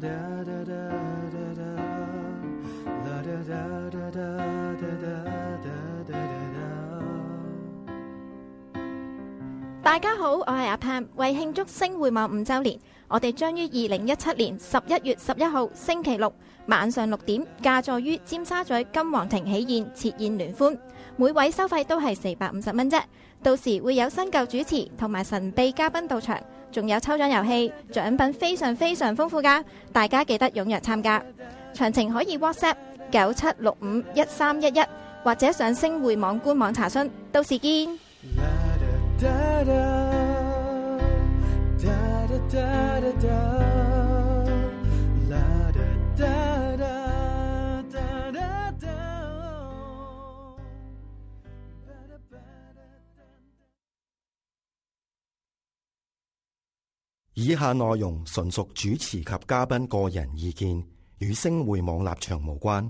大家好，我係阿 Pam， 為慶祝星匯網5週年，我哋將於2017年11月11號星期六晚上6點，駕座於尖沙咀金皇庭喜宴設宴聯歡，每位收費都係450蚊啫。到時會有新舊主持同埋神秘嘉賓到場，仲有抽獎遊戲，獎品非常非常豐富㗎，大家記得踴躍參加。詳情可以 WhatsApp 97651311或者上星匯網官網查詢。到時見。 以下內容純屬主持及嘉賓個人意見，與星匯網立場無關。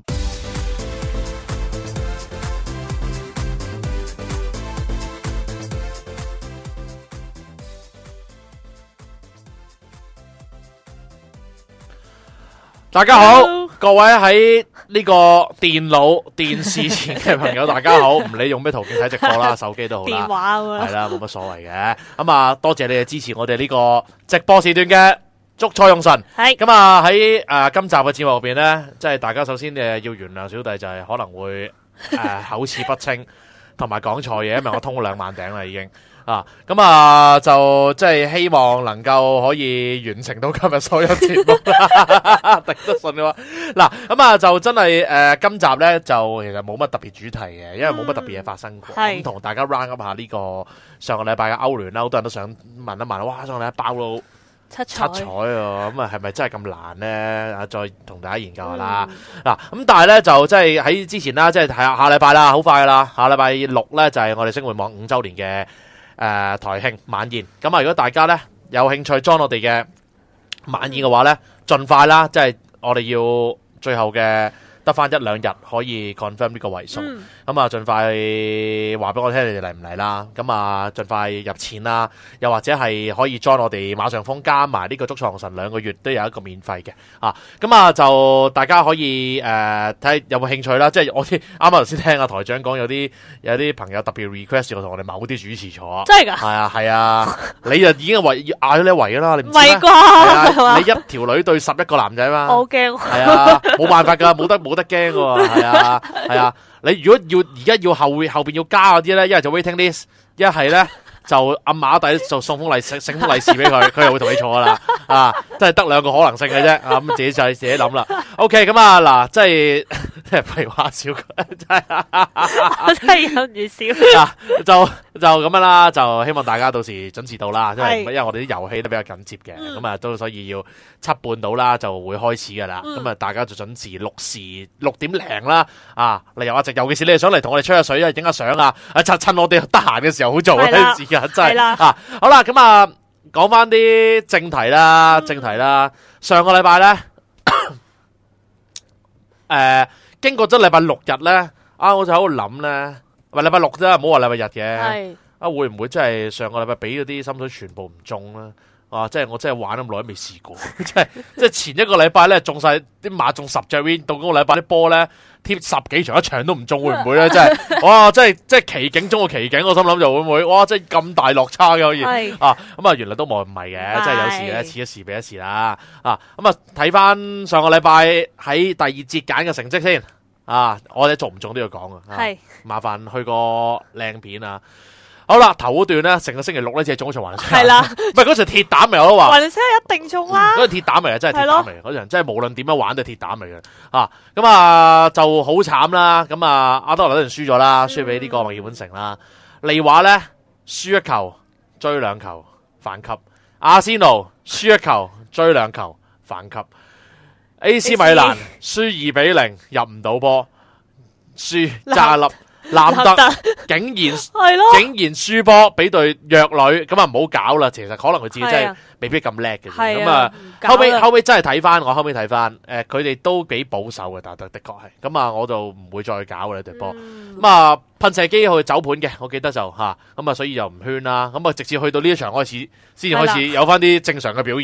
大家好，各位喺呢個電腦、電視前嘅朋友，大家好。唔理用咩途徑睇直播啦，手機都好啦， 電話係啦，冇乜所謂嘅。咁啊，多謝你哋支持我哋呢個直播時段嘅捉錯用神。係咁啊，喺今集嘅節目入邊咧，即係大家首先要原諒小弟，就係可能會口齒不清，同埋講錯嘢，因為我通咗2萬頂啦已經。咁就即係希望能夠可以完成到今日所有節目啦，頂得順嘅話。嗱，咁就真係今集咧就其實冇乜特別主題嘅，因為冇乜特別嘢發生過。咁同大家 round up 下呢個上個禮拜嘅歐聯啦，好多人都想問一問，哇！上個禮拜爆到七彩啊，咁係咪真係咁難咧？再同大家研究下啦。嗱，咁但係咧就即係喺之前啦，即係下禮拜啦，好快噶啦，下禮拜6咧就係我哋星匯網5週年嘅台慶晚宴。咁如果大家咧有興趣 join 我哋嘅晚宴嘅話咧，盡快啦，即係我哋要最後嘅得翻1-2日可以 confirm 呢個位數。咁盡快話俾我聽你哋嚟唔嚟啦。咁盡快入錢啦，又或者係可以 join 我哋馬上風加埋呢個捉錯用神2個月都有一個免費嘅。咁就大家可以睇下有冇興趣啦。即係我啱啱頭先聽阿台長講有啲朋友特別 request 我同我哋某啲主持坐。真係㗎？係啊，你就已經嗌咗你一圍啦，你唔知咩？唔係啩？你一條女對11個男仔嘛？我好驚。係啊，冇辦法㗎，冇得驚㗎喎。係啊。你如果而家要後邊要加嗰啲咧，一係就 waiting list， 一係咧就暗馬底就送封利是俾佢，佢又會同你坐啦。真係得2個可能性嘅啫。咁自己諗啦。OK， 咁嗱，即係廢話少，真係忍住笑。就咁樣啦，就希望大家到時準時到啦。因為我哋啲遊戲都比較緊接嘅，咁都所以要7半到啦就會開始噶啦。咁大家就準時6點零啦。嚟遊下直，尤其是你哋想嚟同我哋吹下水啊，影下相啊，趁我哋得閒嘅時候好做呢啲時間真係。好啦，咁講翻啲正題啦。上個禮拜咧，經過咗禮拜6日咧，我就喺度諗咧，禮拜6啫，唔好話禮拜日嘅。會唔會真係上個禮拜俾嗰啲心水全部唔中咧？即係我真係玩咁耐都未試過，即係前一個禮拜咧中晒啲馬中10隻 win， 到嗰個禮拜啲波咧貼10幾場一場都唔中，會唔會咧？真係哇！真係奇景中嘅奇景，我心諗就會唔會哇！真係咁大落差嘅可以原來都冇唔係嘅，即係有時咧似一時比一時啦。睇翻上個禮拜喺第2節揀嘅成績先我哋做唔中都要講麻煩去個靚片啊！好啦，頭嗰段咧，成個星期6咧，只係中咗場華倫西亞。係啦，唔係嗰場鐵膽嚟，我都話華倫西亞一定中啦。嗰場鐵膽嚟，真係鐵膽嚟，嗰場真係無論點樣玩都係鐵膽嚟嘅。咁就好慘啦。咁阿多倫嗰陣輸咗啦，輸俾呢個墨爾本城啦。利華咧輸1球，追2球反級。阿仙奴輸1球，追2球反級。AC 米蘭輸2-0，入唔到波，輸揸粒。南特竟然輸波俾隊弱旅，咁唔好搞啦。其實可能佢自己真係未必咁叻嘅。咁後尾真係睇翻，佢哋都幾保守嘅，但的確係。咁我就唔會再搞嘅呢隊波。噴射機去走盤嘅，我記得就所以就唔圈啦。直至去到呢一場開始，先至開始有翻啲正常嘅表現。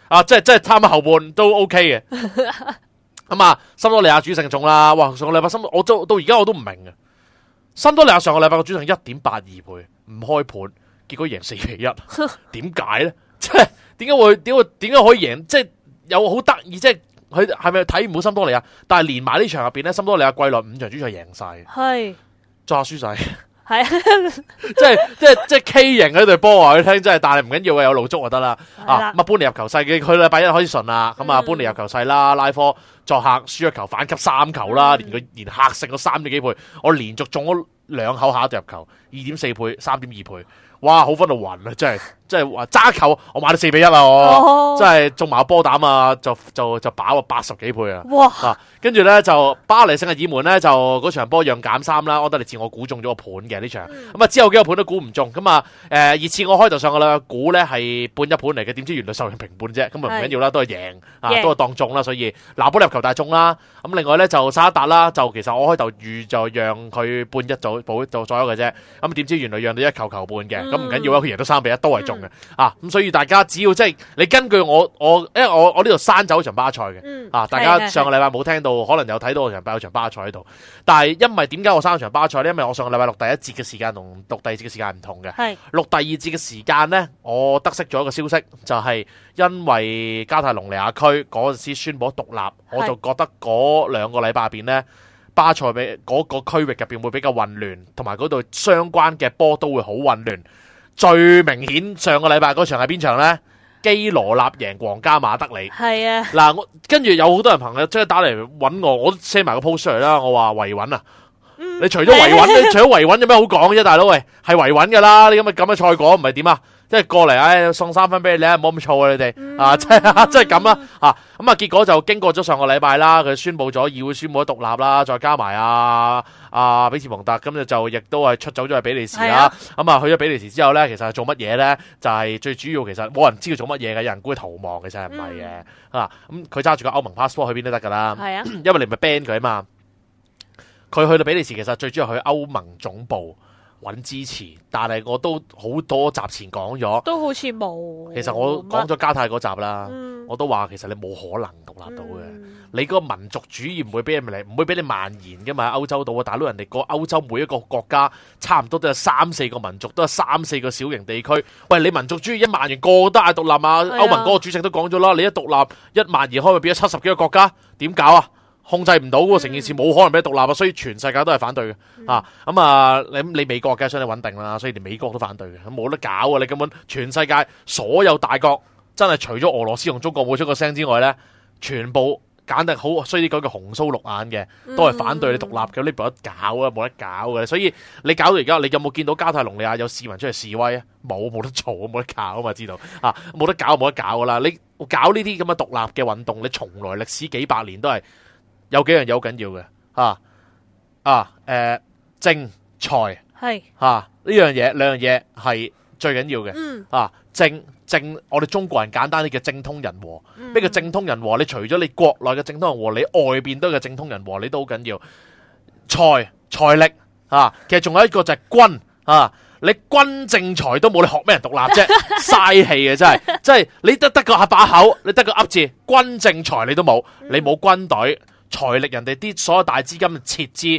即係差唔多後半都 OK 嘅。咁啊，森多利亞主勝中啦，哇！上個禮拜我到而家我都唔明啊。森多利亞上個禮拜個主勝 1.82 倍，唔開盤，結果贏4-1，點解咧？即係點解可以贏？即係有好得意，即係佢係咪睇唔好森多利亞？但係連埋呢場入邊咧，森多利亞季內5場主賽贏晒，係再輸晒。係即係 K 型嗰隊波話佢聽，真係，但係唔緊要嘅，有路足就得啦。咁搬嚟入球細嘅，佢禮拜一開始順啦，咁啊搬嚟入球細啦，拉科作客輸一球，反擊3球啦，連客勝咗3點幾倍，我連續中咗2口下一隊入球，2.4倍、3.2倍，哇，好分到暈啊！真係話揸球，我買到4-1啊！我真係中埋波膽啊，就飽啊80幾倍啊！哇！跟住咧就巴黎聖日耳門咧就嗰場波讓減3啦，安德烈治我估中咗個盤嘅呢場，咁啊之後幾個盤都估唔中，咁啊熱刺我開頭上個禮拜估咧係半一盤嚟嘅，點知原來受人平半啫，咁啊唔緊要啦，都係贏都係當中啦，所以拿波利入球大中啦，咁另外咧就沙達啦，就其實我開頭預就讓佢半一左右嘅啫，咁點知原來讓到1球半嘅，咁唔緊要啦，佢贏到3-1都係中嘅，咁所以大家只要即係你根據我因為我呢度刪走場巴塞嘅，大家上個禮拜冇聽到，可能有睇到有場巴塞喺度，但係因為點解我刪場巴塞呢？因為我上個禮拜錄第一節嘅時間同錄第二節嘅時間唔同嘅，錄第二節嘅時間呢，我得悉咗一個消息，就係因為加泰隆尼亞區嗰陣時宣布獨立，我就覺得嗰2個禮拜入邊呢，巴塞比嗰個區域入邊會比較混亂，同埋嗰度相關嘅波都會好混亂。最明顯上個禮拜嗰場係邊場呢？基羅納贏皇家馬德里。係啊，嗱，我跟住有好多人朋友即係打嚟揾我都 send 埋個 post 出嚟啦。我話維穩啊，你除咗維穩有咩好講啫，大佬喂，係維穩噶啦，你咁嘅賽果唔係點啊？即係過嚟，送3分俾你，唔好咁燥啊！你哋即係咁啦，咁啊，結果就經過咗上個禮拜啦，佢宣布咗議會宣布咗獨立啦，再加埋比茨蒙特，咁就亦都係出走咗去比利時啦。咁啊，去咗比利時之後咧，其實係做乜嘢咧？就係最主要，其實冇人知佢做乜嘢嘅，有人估佢逃亡，其實係唔係嘅。咁佢揸住個歐盟 passport 去邊都得噶啦。係啊，因為你唔係 ban 佢啊嘛。佢去到比利時，其實最主要去歐盟總部揾支持，但係我都好多集前講咗，都好似冇。其實我講咗加泰嗰集啦，我都話其實你冇可能獨立到嘅。你個民族主義唔會俾你蔓延嘅嘛。歐洲度啊，大佬，人哋個歐洲每一個國家差唔多都有3-4個民族，都有3-4個小型地區。喂，你民族主義一蔓延，個個都嗌獨立啊！歐盟嗰個主席都講咗啦，你一獨立一蔓延開，咪變咗70幾個國家，點搞啊？控制唔到喎，成件事冇可能俾獨立啊，所以全世界都係反對嘅。你美國梗係想你穩定啦，所以連美國都反對嘅，冇得搞啊！你根本全世界所有大國真係除咗俄羅斯同中國冇出個聲之外咧，全部簡直好衰啲講叫紅鬚綠眼嘅，都係反對你獨立嘅。你冇得搞啊，冇得搞嘅。所以你搞到而家，你有冇見到加泰隆尼亞有市民出嚟示威啊？冇得做，冇得搞啊嘛，知道冇得搞冇得搞噶啦！你搞呢啲咁嘅獨立嘅運動，你從來歷史幾百年都係。有幾樣嘢好緊要嘅，政財係呢樣嘢，兩樣嘢係最緊要嘅。政我哋中國人簡單啲叫政通人和。咩叫政通人和？你除咗你國內嘅政通人和，你外邊都有政通人和，你都好緊要。財力其實仲有一個就係軍你軍政財都冇，你學咩人獨立啫？嘥氣嘅真係，即係你得個把口，你得個噏字，軍政財你都冇，你冇軍隊。財力人哋啲所有大資金撤資，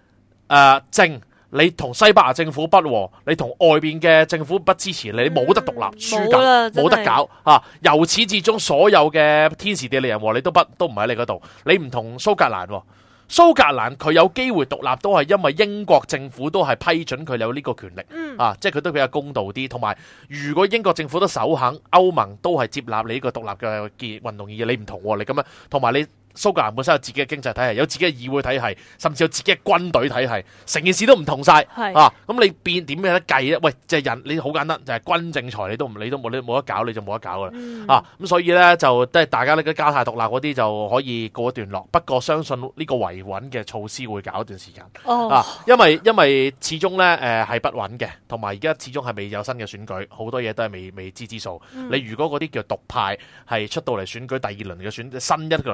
你同西班牙政府不和，你同外邊嘅政府不支持你，冇得獨立，輸緊，冇得搞由始至終所有嘅天時地利人和，你都唔喺你嗰度。你唔同蘇格蘭，蘇格蘭佢有機會獨立，都係因為英國政府都係批准佢有呢個權力，即係佢都比較公道啲。同埋，如果英國政府都首肯，歐盟都係接納你呢個獨立嘅運動意義，你唔同你咁樣，同埋你。蘇格蘭本身有自己嘅經濟體系，有自己嘅議會體系，甚至有自己嘅軍隊體系，成件事都唔同晒。咁你變點樣得計咧？喂，即係人你好簡單，就係軍政財你都冇得搞，你就冇得搞噶啦。咁所以咧就即係大家呢個加泰獨立嗰啲就可以告一段落。不過相信呢個維穩嘅措施會搞一段時間。因為始終咧係不穩嘅，同埋而家始終係未有新嘅選舉，好多嘢都係未知之數。你如果嗰啲叫獨派係出到嚟選舉第2輪嘅新一輪嘅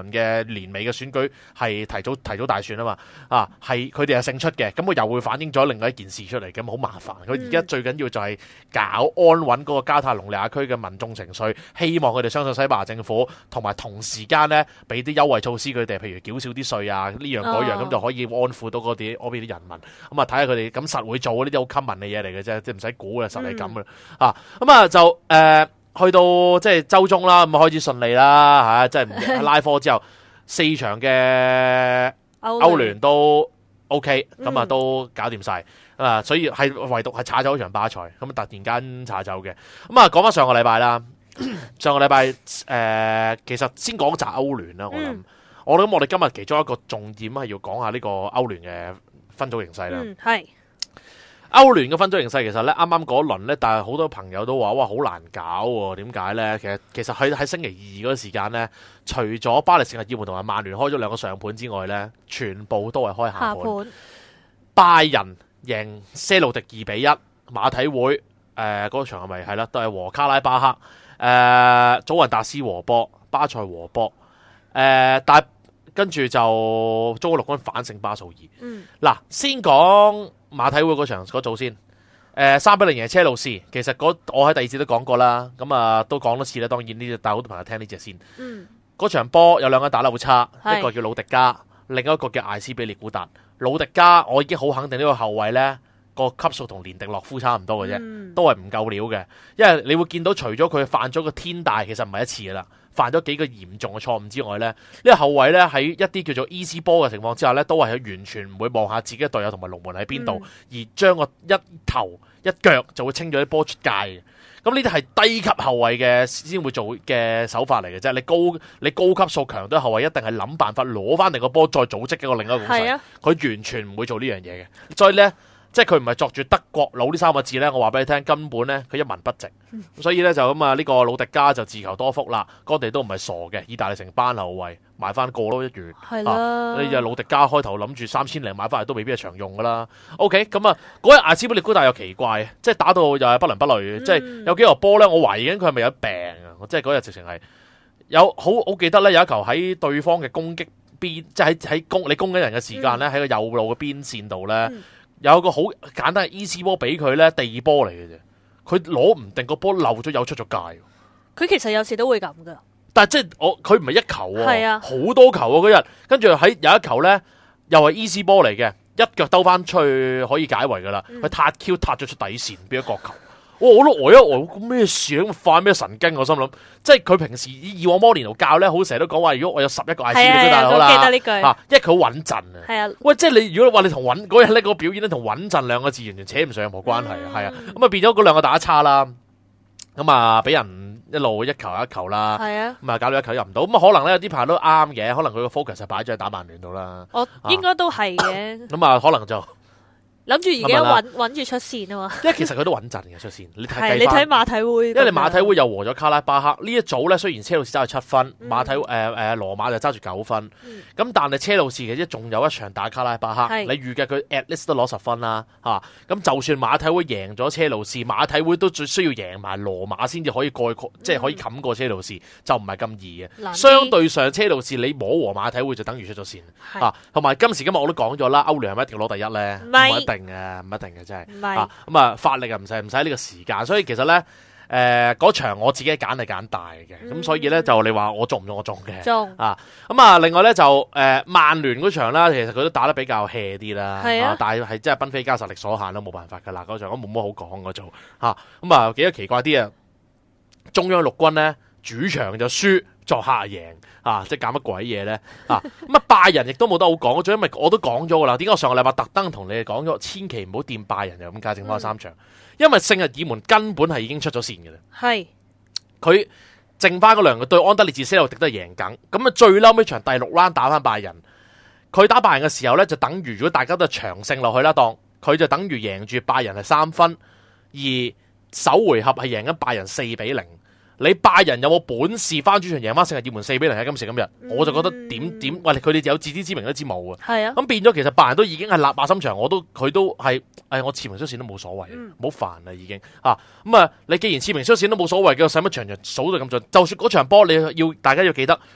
年尾嘅選舉係提早大選啊嘛，係佢哋係勝出嘅，咁佢又會反映咗另外一件事出嚟，咁好麻煩。佢而家最緊要就係搞安穩嗰個加泰隆尼亞區嘅民眾情緒，希望佢哋相信西班牙政府，同埋同時間咧俾啲優惠措施佢哋，譬如繳少啲稅啊，呢樣嗰樣，咁就可以安撫到嗰邊啲人民。咁啊睇下佢哋咁實會做呢啲好 common 嘅嘢嚟嘅啫，即係唔使估嘅，實係咁嘅。咁啊就去到即係週中啦，咁開始順利啦嚇，即係拉科之後4場嘅歐聯都 OK，咁啊都搞掂晒啊，所以係唯獨係炒走一場巴塞，咁突然間炒走嘅。咁啊講翻上個禮拜啦，上個禮拜其實先講集歐聯啦，我諗我哋今日其中一個重點係要講下呢個歐聯嘅分組形勢啦。 係。 歐聯嘅分組形勢其實咧，啱啱嗰輪咧，但係好多朋友都話哇好難搞喎，點解咧？其實喺星期二嗰個時間咧，除咗巴黎聖日耳門同埋曼聯開咗兩個上盤之外咧，全部都係開下盤。拜仁贏些路迪2-1，馬體會嗰場係咪係啦？都係和卡拉巴克，祖雲達斯和波，巴塞和波，但跟住就中國陸軍反勝巴素爾。嗱，先講馬體會嗰場嗰組先，3-0贏車路士。其實我喺第二節都講過啦，咁啊都講多次啦。當然呢隻，但係好多朋友聽呢隻先。嗰場波有兩個打得好差，一個叫魯迪加，另一個叫艾斯比列古達。魯迪加我已經好肯定呢個後衛呢個級數同連迪洛夫差唔多嘅啫，都係唔夠料嘅。因為你會見到除咗佢犯咗個天大，其實唔係一次噶啦。犯咗幾個嚴重嘅錯誤之外咧，呢個後衛咧喺一啲叫做 easy ball 嘅情況之下咧，都係完全唔會望下自己嘅隊友同埋龍門喺邊度，而將個一頭一腳就會清咗啲波出界嘅。咁呢啲係低級後衛嘅先會做嘅手法嚟嘅啫。你高級數強隊後衛一定係諗辦法攞翻嚟個波，再組織一個另一個攻勢。佢完全唔會做呢樣嘢嘅。所以咧，即係佢唔係作住德國佬呢3個字咧，我話俾你聽，根本咧佢一文不值。所以咧就咁啊，呢個魯迪加就自求多福啦。哥地都唔係傻嘅，意大利成班後衛買翻個咯，一元。係啦，你就魯迪加開頭諗住3000零買翻嚟都未必係常用噶啦。OK， 咁啊嗰日艾斯比利古達又奇怪，即係打到又係不倫不類，即係有幾個波咧，我懷疑緊佢係咪有病啊？即係嗰日直情係有好記得咧，有一球喺對方嘅攻擊邊，即係喺你攻緊人嘅時間咧，喺個右路嘅邊線度咧。有個好簡單嘅 easy 波俾佢咧，地波嚟嘅啫，佢攞唔定個波漏咗又出咗界。佢其實有時都會咁噶， 但係即係佢唔係一球啊，好多球啊嗰日，跟住喺有一球咧又係 easy 波嚟嘅，一腳兜翻出去可以解圍噶啦，佢撻 Q 撻咗出底線，變咗角球。我都呆一呆，咁咩事咁快咩神經？我心諗，即係佢平時以往摩連奴教咧，好成日都講話，如果我有11個艾斯比大佬啦， 記得呢句因為佢好穩陣啊。係啊，喂，即係你如果話你同穩嗰日呢個表演咧，同穩陣兩個字完全扯唔上任何關係啊。係啊，咁啊變咗嗰兩個打差啦，咁啊俾人一路一球一球啦。係啊，咁啊搞到一球入唔到，咁啊可能咧有啲朋友都啱嘅，可能佢個 focus 係擺咗喺打曼聯度啦。 我應該都係嘅。 咁啊可能就。 諗住而家穩住出線啊嘛， 因為其實佢都穩陣嘅出線，你睇你睇馬體會， 因為你馬體會又和咗卡拉巴克呢一組咧，雖然車路士揸住7分，馬體羅馬就揸住9分，咁但係車路士其實仲有一場打卡拉巴克，你預計佢 at least 都攞10分啦，咁就算馬體會贏咗車路士，馬體會都最需要贏埋羅馬先至可以即係可以冚過車路士，就唔係咁易嘅。相對上車路士你摸和馬體會就等於出咗線，同埋今時今日我都講咗啦，歐聯係咪一定攞第一咧？唔係一定。唔一定嘅真係，咁啊發力啊唔使呢個時間，所以其實咧嗰場我自己揀係揀大嘅，咁所以咧就你話我中唔中我中嘅，咁啊另外咧就曼聯嗰場啦，其實佢都打得比較 hea 啲啦，但係真係賓菲加實力所限都冇辦法噶啦，嗰場我冇乜好講嗰組咁啊幾得奇怪啲啊，中央陸軍咧主場就輸。作客贏即係搞乜鬼嘢咧咁啊！拜仁亦都冇得好講，因為我都講咗噶啦。點解我上個禮拜特登同你哋講咗，千祈唔好掂拜仁，就咁加剩翻3場，因為聖日耳門根本係已經出咗線嘅啦。係佢剩翻嗰兩個對安德烈治些路迪都係贏緊，咁啊最嬲尾場第6 round 打翻拜仁，佢打拜仁嘅時候咧就等於如果大家都係長勝落去啦，當佢就等於贏住拜仁係3分，而首回合係贏緊拜仁4-0。你拜仁有冇本事翻主場贏翻聖日耳門4-0喺今時今日？我就覺得點喂，佢哋有自知之明都知冇啊。係啊，咁變咗其實拜仁都已經係立馬心腸，佢都係我次名出線都冇所謂，唔好煩啦已經咁啊！你既然次名出線都冇所謂嘅，使乜場場數到咁盡？就算嗰場波你大家要記得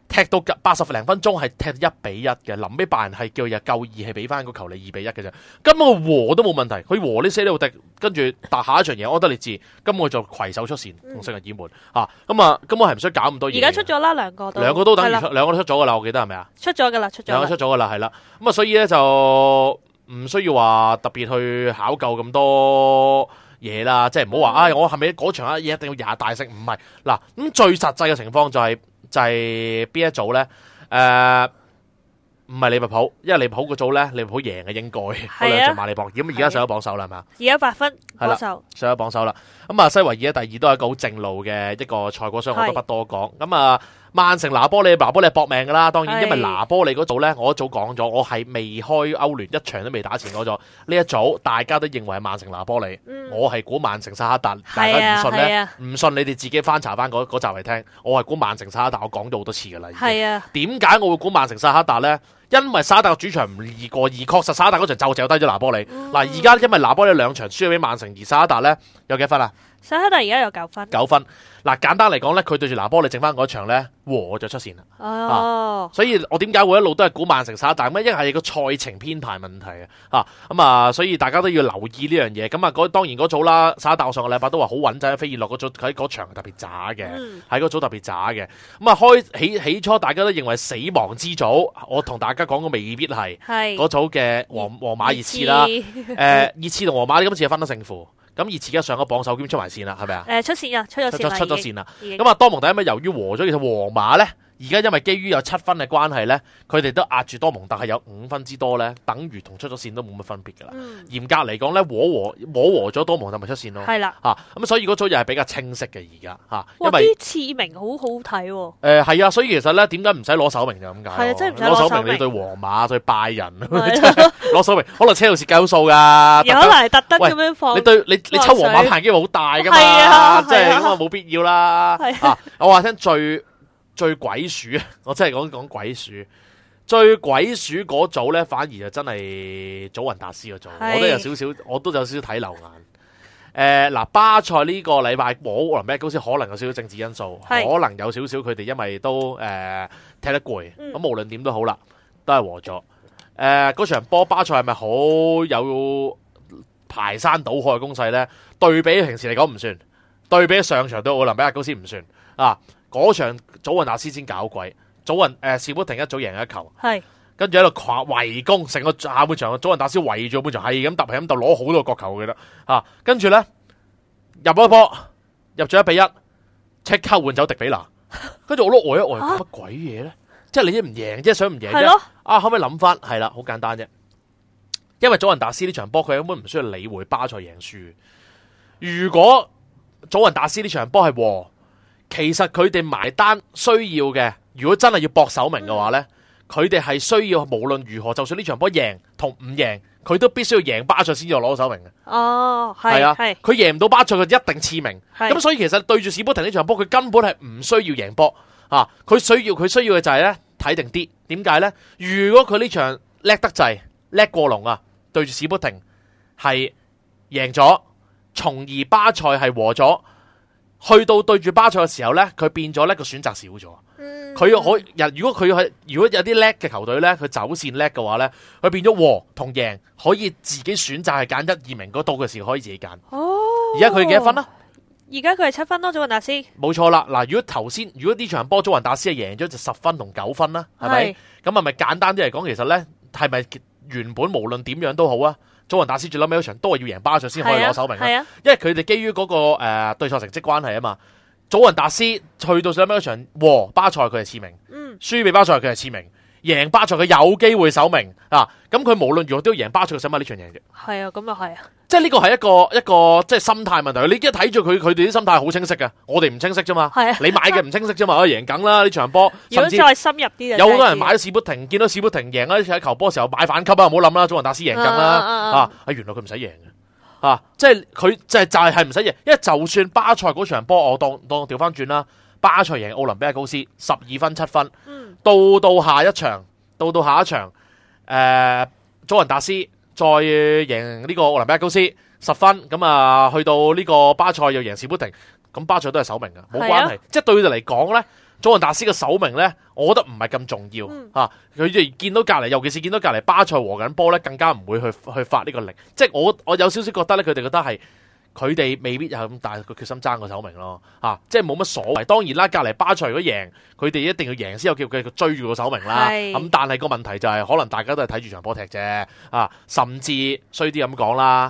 踢到80零分鐘係踢1-1嘅，臨尾拜仁係叫又夠義氣俾翻個球你2-1嘅啫，根本和都冇問題，佢和呢些路迪，跟住但下一場贏安德烈治，根本就攜手出線同聖日耳門嚇，咁啊根本係唔需要搞咁多嘢。 而家出咗啦，兩個都等於兩個都出咗噶啦，我記得係咪啊？ 出咗噶啦， 兩個出咗噶啦，係啦，咁啊所以咧就唔需要話特別去考究咁多嘢啦，即係唔好話我係咪嗰場嘢一定要廿大勝？唔係嗱，咁最實際嘅情況就係邊一組咧？唔係利物浦，因為利物浦個組咧，利物浦贏嘅應該嗰兩場馬利博，咁而家上咗榜首啦，係咪啊？ 而家8分榜首，上咗榜首啦。咁啊，西維爾咧第二都係一個好正路嘅一個賽果，所以我都不多講。咁啊，曼城拿波利係搏命噶啦，當然因為拿波利嗰組咧，我一早講咗，我係未開歐聯一場都未打前嗰組，呢一組大家都認為係曼城拿波利，我係估曼城薩克達，大家唔信咧，唔信你哋自己翻查翻嗰集嚟聽，我係估曼城薩克達，我講咗好多次噶啦。係啊，點解我會估曼城薩克達咧？因為沙特主場唔易過，而確實沙特嗰場就低咗拿波利。嗱，而家因為拿波利2場輸咗俾曼城，而沙特咧有幾分啊？沙特而家有9分。9分。嗱，簡單嚟講咧，佢對住拿波利剩翻嗰場咧，和就出線啦。所以我點解會一路都係估曼城沙特咁？因為係個賽程編排問題所以大家都要留意呢樣嘢。咁啊，當然嗰組啦，沙特上個禮拜都話好穩陣，飛燕諾嗰組喺嗰場特別渣嘅，喺嗰組特別渣嘅。咁啊，起初大家都認為死亡之組，我同大家講過未必係嗰組嘅皇馬熱刺啦。熱刺同皇馬今次係分得勝負。咁熱刺而家上咗榜首，兼出埋線啦，係咪啊？出線啊，出咗線啦。咁啊，多蒙特因為由於和咗，其實皇馬咧，而家因為基於有7分嘅關係咧，佢哋都壓住多蒙特係有5分之多咧，等於同出咗線都冇乜分別噶啦。嚴格嚟講咧，和咗多蒙特咪出線咯。係啦，咁所以嗰組又係比較清晰嘅而家因為啲次名好好睇喎。 係啊，所以其實咧，點解唔使攞首名就咁解？係啊，真係唔使攞首名。你對皇馬對拜仁攞首名，可能車路士計好數㗎。有可能係特登咁樣放。你抽皇馬牌機會好大㗎嘛？即係咁啊，冇必要啦。我話聽最鬼鼠啊！我真係講鬼鼠，最鬼鼠嗰組咧，反而就真係祖雲達斯嗰組，我都有少少睇漏眼。巴塞呢個禮拜和奧林比亞高斯可能有少少政治因素，可能有少少佢哋因為都踢得攰，咁無論點都好啦，都係和咗。嗰場波巴塞係咪好有排山倒海嘅攻勢咧？對比平時嚟講唔算，對比上場對奧林比亞高斯唔算啊！嗰場祖雲達斯先搞鬼，士砵亭一早贏一球，跟住喺度圍攻，成個下半場祖雲達斯圍住半場，係咁揼，攞好多個角球嘅啦，跟住咧入咗一波，入咗1-1，即刻換走迪比拿，跟住我都呆一呆，乜鬼嘢咧？即係你一唔贏，即係想唔贏啫？可唔可以諗翻？係啦，好簡單啫，因為祖雲達斯呢場波佢根本唔需要理會巴塞贏輸，如果祖雲達斯呢場波係和。其實佢哋埋單需要嘅，如果真係要搏首名嘅話呢，佢哋係需要無論如何，就算呢場波贏同唔贏，佢都必須要贏巴塞先至攞首名嘅。係啊，佢贏唔到巴塞，佢一定次名。咁所以其實對住史波廷呢場波，佢根本係唔需要贏波啊！佢需要嘅就係呢睇定啲。點解呢？如果佢呢場叻得滯，叻過龍啊，對住史波廷係贏咗，從而巴塞係和咗。去到對住巴塞嘅時候咧，佢變咗咧個選擇少咗。如果有啲叻嘅球隊咧，佢走線叻嘅話咧，佢變咗和同贏可以自己選擇係揀1、2名嗰度嘅時候可以自己揀。而家佢幾多分啊？ 而家佢係7分咯，祖雲達斯。冇錯啦，嗱，如果呢場波祖雲達斯係贏咗就10分同9分啦，係咪？咁係咪簡單啲嚟講，其實咧係咪原本無論點樣都好啊？祖雲達斯最撚尾嗰場都係要贏巴塞先可以攞首名，因為佢哋基於嗰個對賽成績關係啊嘛。祖雲達斯去到最撚尾嗰場和巴塞佢係次名，輸俾巴塞佢係次名，贏巴塞佢有機會首名啊！咁佢無論如何都要贏巴塞，使乜呢場贏啫？係啊，咁又係啊！即係呢個係一個即係心態問題。你一睇住佢哋啲心態好清晰嘅，我哋唔清晰啫嘛。你買嘅唔清晰啫嘛，贏梗啦呢場波。如果再深入啲，有好多人買咗史砵廷，見到史砵廷贏啦，喺球波時候買反級啊，唔好諗啦，祖雲達斯贏梗啦原來佢唔使贏嘅即係佢就係唔使贏，因為就算巴塞嗰場波，我當調翻轉啦，巴塞贏奧林比亞高斯12分7分，到下一場，祖雲達斯再贏呢個奧林比亞高斯10分，咁啊去到呢個巴塞又贏史砵廷，咁巴塞都係首名嘅，冇關係。即係對佢哋嚟講咧， 祖雲達斯嘅首名咧，我覺得唔係咁重要嚇。佢哋見到隔離，尤其是見到隔離巴塞和緊波咧，更加唔會去發呢個力。即係我有少少覺得咧，佢哋覺得係佢哋未必有咁大個決心爭個首名咯嚇。即係冇乜所謂。當然啦，隔離巴塞如果贏，佢哋一定要贏先有機會繼續追住個首名啦。咁但係個問題就係，可能大家都係睇住場波踢啫啊，甚至衰啲咁講啦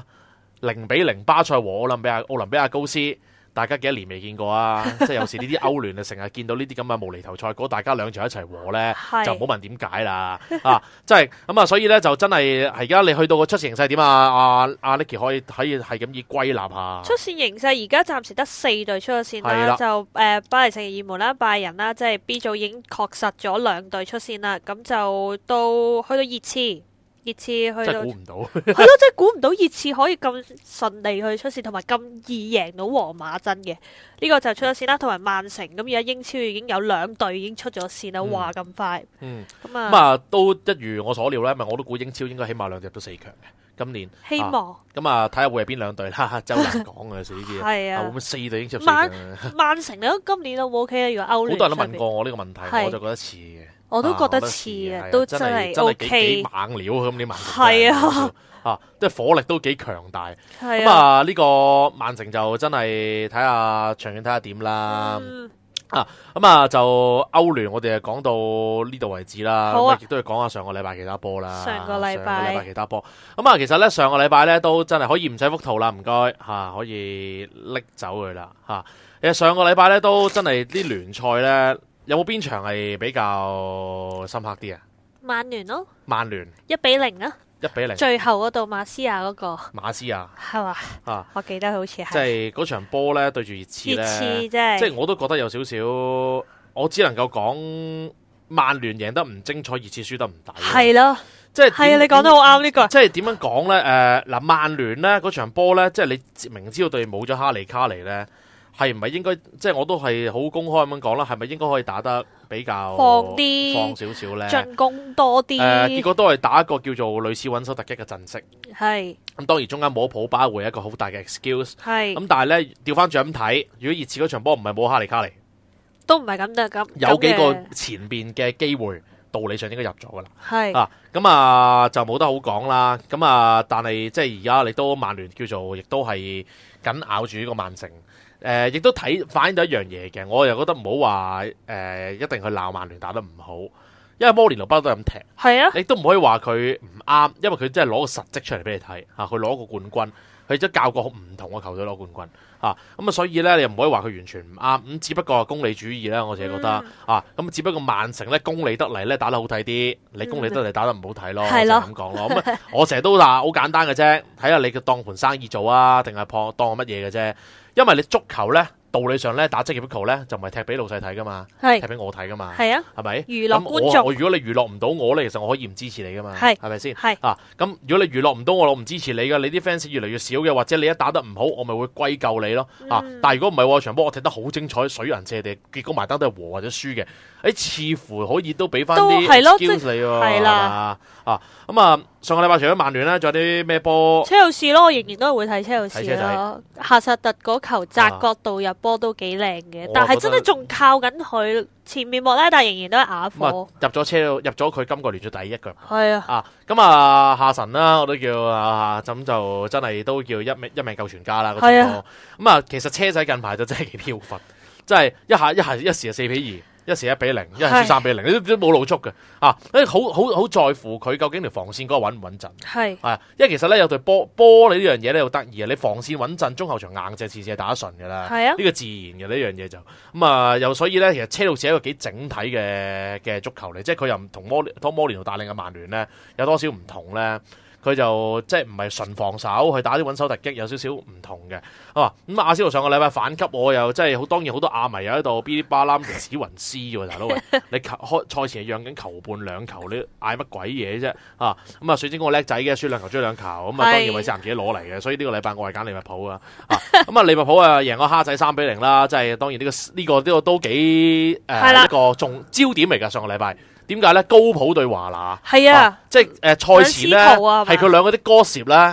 ，0-0巴塞和奧林比亞高斯。大家幾多年未見過啊？即係有時呢啲歐聯啊，成日見到呢啲咁嘅無厘頭賽果，大家兩場一齊和咧，就唔好問點解啦。即係咁啊，所以咧就真係而家你去到個出線形勢點啊？阿 Nicky 可以係咁以歸納下。出線形勢而家暫時得4隊出咗線啦，就巴黎聖日耳門啦、拜仁啦，即係 B 組已經確實咗2隊出線啦。咁就去到熱刺去到，真係估唔到，係咯，真係估唔到熱刺可以咁順利去出線，同埋咁易贏到皇馬真嘅。呢個就出咗線啦，同埋曼城咁而家英超已經有2隊已經出咗線啦，話咁快。咁啊都一如我所料咧，因為我都估英超應該起碼2隊入到4強嘅。今年希望咁啊，睇下會係邊2隊啦，真係好難講嘅，有時呢啲嘢。係啊，會唔會4隊已經入4強？曼城咧今年都 OK 啊，如果歐聯好多人都問過我呢個問題，我就覺得似嘅。我都覺得似啊，都真係 OK，幾猛料咁啲曼城。係啊，即係火力都幾強大。咁啊，呢個曼城就真係睇下長遠睇下點啦。咁啊就歐聯我哋就講到呢度為止啦。好啊，亦都要講下上個禮拜其他波啦。上個禮拜其他波。咁啊，其實咧上個禮拜咧都真係可以唔使幅圖啦，唔該嚇，可以拎走佢啦嚇。其實上個禮拜咧都真係啲聯賽咧。有冇邊場係比較深刻啲啊？曼聯咯，曼聯1-0啊，1-0，最後嗰度馬斯亞嗰個馬斯亞係嘛？我記得好似係，即係嗰場波咧對住熱刺咧，即係我都覺得有少少，我只能夠講曼聯贏得唔精彩，熱刺輸得唔抵。係咯，即係係啊！你講得好啱呢個，即係點樣講咧？嗱，曼聯咧嗰場波咧，即係你明知道對冇咗哈利卡尼咧。係唔係應該即係我都係好公開咁樣講啦？係咪應該可以打得比較放少少咧？進攻多啲。結果都係打一個叫做類似穩守突擊嘅陣式。係。咁當然中間冇普巴會一個好大嘅 excuse。係。咁但係咧調翻轉咁睇，如果熱刺嗰場波唔係冇哈利卡尼，都唔係咁嘅咁。有幾個前邊嘅機會，道理上應該入咗噶啦。係。啊，咁啊就冇得好講啦。咁啊，但係即係而家你都曼聯叫做，亦都係緊咬住呢個曼城。亦都反映到一樣嘢嘅，我又覺得唔好話一定去鬧曼聯打得唔好，因為摩連奴包都係咁踢，係啊，你都唔可以話佢唔啱，因為佢真係攞個實績出嚟俾你睇嚇，佢攞個冠軍，佢都教過唔同嘅球隊攞冠軍嚇，咁啊所以咧你又唔可以話佢完全唔啱，咁只不過係功利主義咧，我自己覺得咁只不過曼城咧功利得嚟咧打得好睇啲，你功利得嚟打得唔好睇咯，係咯咁講咯，咁我成日都話好簡單嘅啫，睇下你嘅當盤生意做啊，定係當乜嘢嘅啫。因為你足球咧，道理上咧打職業足球咧，就唔係踢俾老細睇噶嘛，踢俾我睇噶嘛，係啊，係咪？娛樂觀眾，我如果你娛樂唔到我咧，其實我可以唔支持你噶嘛，係咪先？係咁如果你娛樂唔到我唔支持你噶，你啲 fans 越嚟越少嘅，或者你一打得唔好，我咪會歸咎你咯。但係如果唔係場波我踢得好精彩，水銀瀉地，結果埋單都係和或者輸嘅，似乎可以都俾翻啲 skills 你喎，係啦，咁啊，上個禮拜除咗曼聯咧，仲有啲咩波？車路士咯，我仍然都係會睇車路士咯。夏薩特嗰球窄角度入波都幾靚嘅，但係真係仲靠緊佢前面莫拉達仍然都係啞火。入咗佢今個聯賽第一腳。係啊。咁啊夏神啦，我都叫咁就真係都叫一命救全家啦。係啊。咁啊，其實車仔近排就真係幾飄忽，真係一時係4-2。一時1-0，一係輸3-0，你都冇露足嘅好在乎佢究竟條防線嗰個穩唔穩陣。係因為其實咧有隊波你呢樣嘢咧好得意啊！你防線穩陣，中後場硬淨，次次係打得順嘅啦。係啊，呢個自然嘅呢樣嘢就咁啊！又所以咧，其實車路士係一個幾整體嘅足球嚟，即係佢又唔同摩連奴帶領嘅曼聯咧有多少唔同咧？佢就即係唔係純防守，去打啲穩守突擊，有少少唔同嘅。咁阿仙奴上個禮拜反擊，我又即係當然好多亞迷又喺度，嗶哩吧啦史雲斯喎，大佬你開賽前係讓緊球半2球，你嗌乜鬼嘢啫？咁啊水晶嗰個叻仔嘅，輸2球追2球，咁啊當然韋斯咸自己攞嚟嘅，所以呢個禮拜我係揀利物浦啊。咁啊利物浦啊贏個蝦仔3-0啦，即係當然呢個都幾一個重焦點嚟㗎，上個禮拜。點解咧？高普對華拿係啊，即係賽前咧係佢兩個啲歌舌咧，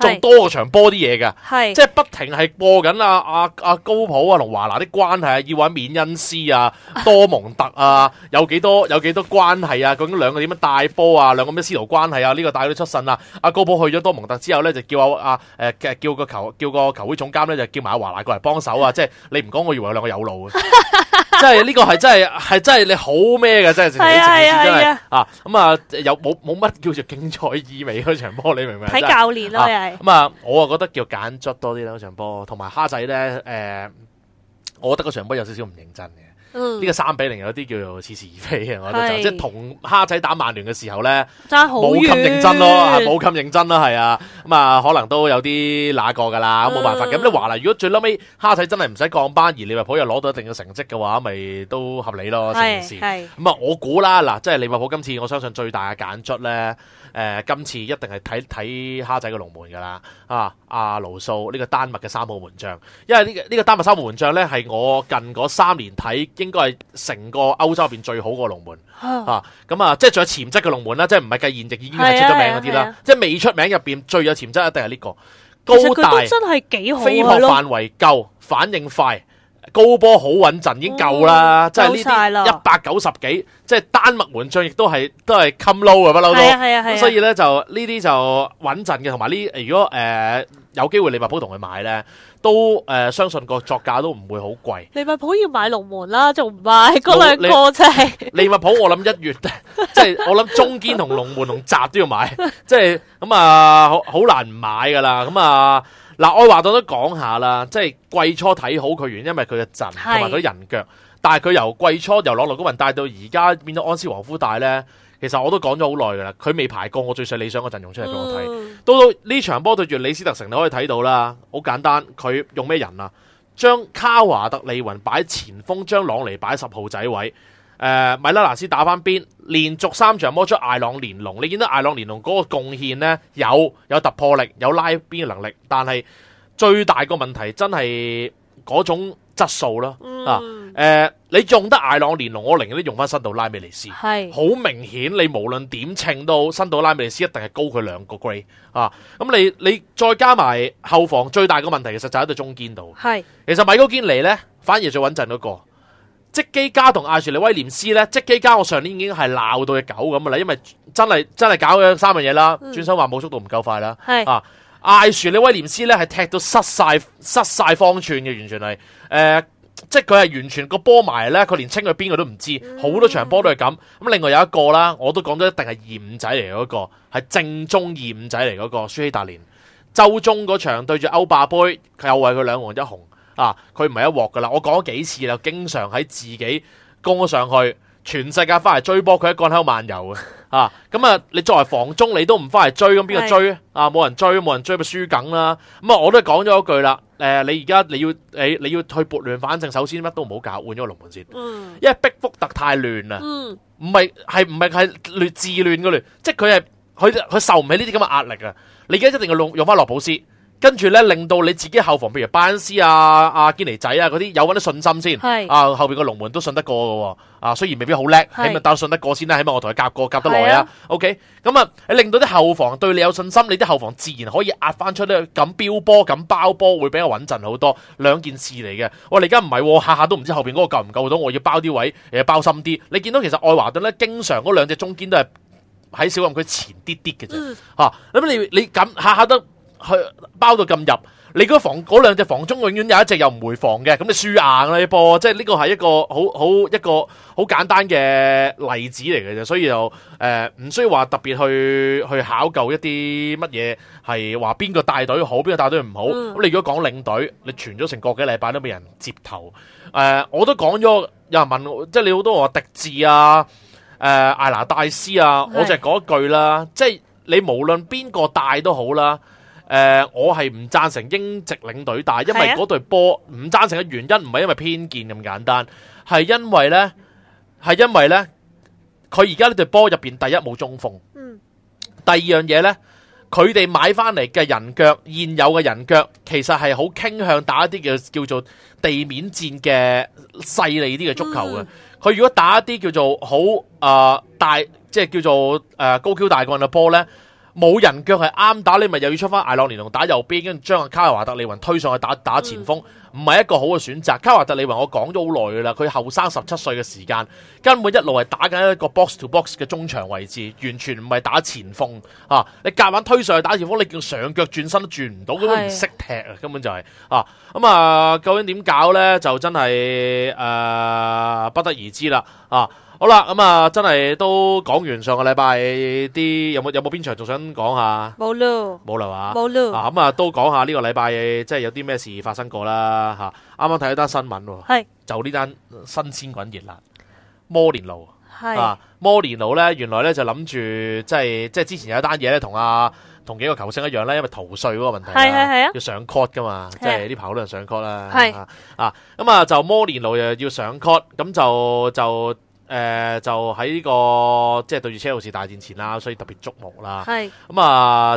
仲多過場波啲嘢㗎， 係即係不停係播緊阿高普啊同華拿啲關係啊，要揾緬恩斯啊、多蒙特啊，有幾多關係啊？究竟兩個點樣帶波啊？兩個咩師徒關係啊？呢個帶佢出身啊！阿高普去咗多蒙特之後咧，就叫叫個球會總監咧，就叫埋阿華拿過嚟幫手啊！即係你唔講，我以為兩個有路嘅。即係呢個係真係你好咩嘅，真係係啊咁啊，有冇乜叫做競賽意味嗰場波？你明唔明？ 睇教練咯，又係咁啊！我啊覺得叫揀卒多啲啦嗰場波，同埋蝦仔咧我覺得嗰場波有少少唔認真嘅。呢個3-0有啲叫做似是而非嘅，我覺得即係同蝦仔打曼聯嘅時候咧， 爭好遠， 冇咁認真咯，冇咁認真咯，係啊，咁啊可能都有啲那個噶啦，冇辦法。咁你話啦，如果最嬲尾蝦仔真係唔使降班，而利物浦又攞到一定嘅成績嘅話，咪都合理咯，成件事。咁啊，我估啦，嗱，即係利物浦今次，我相信最大嘅揀卒咧，今次一定係睇蝦仔嘅龍門噶啦，阿盧素呢個丹麥嘅3號門將，因為呢個丹麥3號門將咧係我近嗰3年睇。應該係成個歐洲入邊最好個龍門咁啊，即係仲有潛質嘅龍門啦，即係唔係計現役已經係出咗名嗰啲啦，即係未出名入邊最有潛質一定係呢個高大， 真係幾好， 飛撲範圍夠，反應快，高波好穩陣，已經夠啦，即係呢啲190幾，即係丹麥門將亦都係襟撈嘅不嬲都，咁所以咧就呢啲就穩陣嘅，同埋呢如果有機會利物浦同佢買咧。都相信個作價都唔會好貴。利物浦要買龍門啦，仲唔買嗰兩個真係。 利物浦我諗1月，即係我諗中堅同龍門同閘都要買，即係咁啊，好難唔買噶啦。咁啊，嗱，愛華頓都講下啦，即係季初睇好佢原因為佢嘅陣同埋佢啲人腳，但係佢由季初由朗奴高文帶到而家變咗安斯和夫帶咧。其實我都講咗好耐噶啦，佢未排過我最理想嘅陣容出嚟俾我睇。到呢場波對住李斯特城，你可以睇到啦，好簡單，佢用咩人啊？將卡華特利雲擺前鋒，將朗尼擺10號仔位。米拉拿斯打翻邊，連續3場摸出艾朗連龍。你見到艾朗連龍嗰個貢獻呢，有突破力，有拉邊嘅能力，但係最大個問題真係嗰種質素啦。你用得艾朗連龍，我寧願都用翻辛杜拉美尼斯，係好明顯。你無論點稱都辛杜拉美尼斯一定係高佢2個 grade 啊！咁你再加埋後防，最大個問題其實就喺對中堅度。係其實米高堅尼咧，反而最穩陣嗰個。積基加同艾殊利威廉斯咧，積基加我上年已經係鬧到隻狗咁噶啦，因為真係搞咗3樣嘢啦，轉身話冇速度唔夠快啦，啊艾殊利威廉斯咧係踢到失晒方寸嘅，完全係即係佢係完全個波埋咧，佢連清去邊個都唔知，好多場波都係咁。咁另外有一個啦，我都講咗一定係2-5仔嚟嗰個，係正宗2-5仔嚟嗰個舒希達連。周中嗰場對住歐霸杯，佢又為佢2黃1紅啊！佢唔係一鑊噶啦，我講咗幾次啦，經常喺自己攻咗上去，全世界翻嚟追波，佢一個人喺度漫遊啊！咁啊，你作為防中，你都唔翻嚟追，咁邊個追啊？冇人追咪輸梗啦！咁啊，我都係講咗一句啦。你而家你要去撥亂反正，首先乜都唔好搞，換咗個龍門先。因為碧福特太亂啦，唔係自亂嘅亂，即係佢受唔起呢啲咁嘅壓力啊！你而家一定要用翻洛普斯。跟住咧，令到你自己後防，譬如巴恩斯阿堅尼仔啊嗰啲，有揾啲信心先。後邊個龍門都信得過嘅，雖然未必好叻，起碼但信得過先啦。起碼我同佢夾得耐啊。OK，咁啊，你令到啲後防對你有信心，你啲後防自然可以壓翻出咧，咁飆波咁包波會比較穩陣好多。兩件事嚟嘅。我哋而家唔係下下都唔知後邊嗰個夠唔夠到，我要包啲位，包深啲。你見到其實愛華頓咧，經常嗰2隻中堅都係喺小禁區前啲嘅啫。咁你咁下下都去包到咁入，你嗰2隻防中永遠有一隻又唔回防嘅，咁你輸硬啦呢波，即係呢個係一個好簡單嘅例子嚟嘅啫，所以就唔需要話特別去考究一啲乜嘢係話邊個帶隊好，邊個帶隊唔好。咁你如果講領隊，你傳咗成個幾禮拜都俾人接頭，我都講咗，有人問，即係你好多話迪治啊，艾拿戴斯啊，我就係嗰一句啦，即係你無論邊個帶都好啦。我係唔贊成英籍領隊帶，因為嗰隊波唔贊成嘅原因唔係因為偏見咁簡單，係因為咧，佢而家呢隊波入邊，第一冇中鋒，第二樣嘢咧，佢哋買翻嚟嘅人腳，現有嘅人腳，其實係好傾向打一啲叫做地面戰嘅細膩啲嘅足球嘅。佢如果打一啲叫做好大，即係叫做高 Q 大幹嘅波咧。 冇人腳係啱打，你咪又要出翻艾朗連同打右邊，跟住將卡華特利雲推上去打前鋒，唔係一個好嘅選擇。卡華特利雲我講咗好耐噶啦，佢後生17歲嘅時間，根本一路係打緊一個 box to box 嘅中場位置，完全唔係打前鋒啊！你夾硬推上去打前鋒，你叫上腳轉身都轉唔到，根本唔識踢啊！根本就係啊咁啊，究竟點搞咧？就真係不得而知啦啊！好啦，咁啊，真係都講完上個禮拜啲有冇邊場仲想講下？ 冇咯， 冇啦嘛， 冇咯。 咁啊，都講下呢個禮拜即係有啲咩事發生過啦吓。啱啱睇咗單新聞喎， 係就呢單新鮮滾熱辣，摩連奴係啊，摩連奴咧原來咧就諗住即係之前有一單嘢咧同幾個球星一樣咧，因為逃稅嗰個問題係要上 court 噶嘛，即係啲跑都係上 court 啦， 係咁啊就摩連奴又要上 court，咁就喺呢個即係對住車路士大戰前啦，所以特別矚目啦。 係咁啊，